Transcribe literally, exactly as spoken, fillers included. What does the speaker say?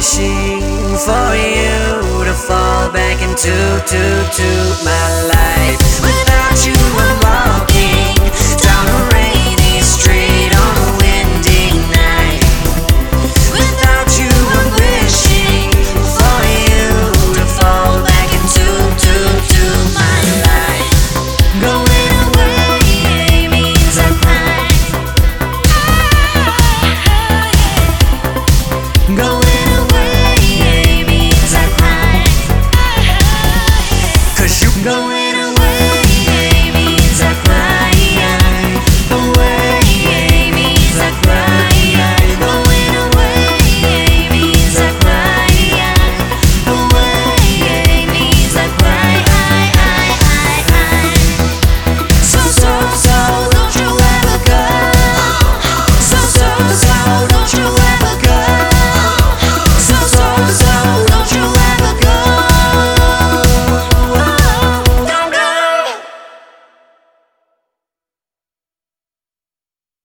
wishing for you to fall back into to, to my life. Without you I'm walking down a rainy street on a windy night. Without you I'm wishing for you to fall back into to, to my life. Going away means I cry. Going away means I cry. 'Cause you going